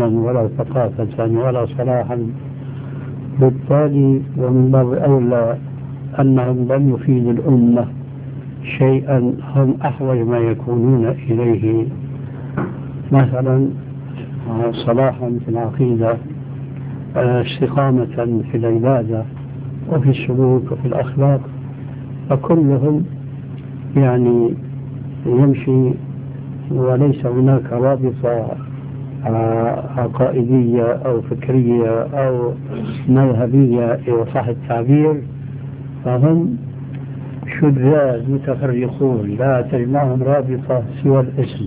علما ولا ثقافة ولا صلاحا، بالتالي ومن باب أولى أنهم لم يفيدوا الأمة شيئا هم أحوج ما يكونون إليه، مثلا صلاحا في العقيدة، استقامة في العبادة وفي السلوك وفي الأخلاق، فكلهم يعني يمشي وليس هناك رابطة عقائدية أو فكرية أو مذهبية إن صح التعبير، فهم شذاذ متفرقون لا تجمعهم رابطة سوى الاسم.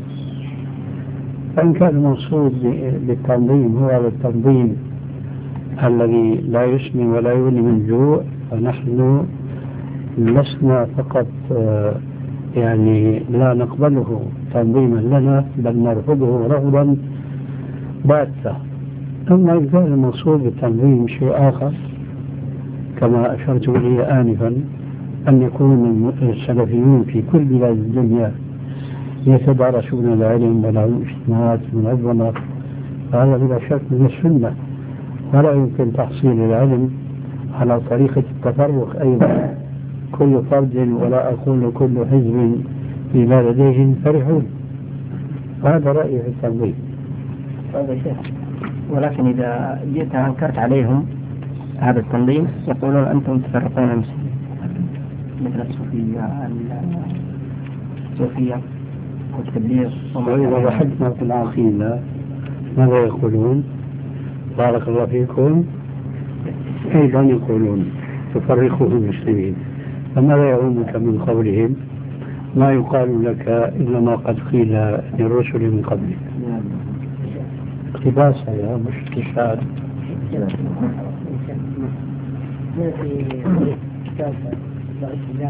فإن كان المقصود بالتنظيم هو التنظيم الذي لا يسمن ولا يغني من جوع، فنحن لسنا فقط يعني لا نقبله تنظيما لنا، بل نرفضه رفضا باتا. أما إذا كان المقصود بالتنظيم شيء آخر كما أشرت إليه آنفا، أن يكون السلفيون في كل بلاد الدنيا يتدارسون العلم ولهم اجتماعات منظمة، فهذا بلا شك من السنة، ولا يمكن تحصيل العلم على طريقة التفرق أيضا، كل فرد ولا أقول كل حزب بما لديهم فرحون. هذا رأيي في التنظيم. هذا شيء، ولكن إذا جئت أنكرت عليهم هذا التنظيم يقولون أنتم تفرقون المسلمين، مثل الصوفية والتبليغ. وإذا بحثنا في العقيدة ماذا يقولون؟ بارك الله فيكم، أيضا يقولون تفرقوا المسلمين. فماذا يعلمك من قولهم؟ ما يقال لك إلا ما قد قيل للرسل من قبلك. اقتباس يا مش استشهاد.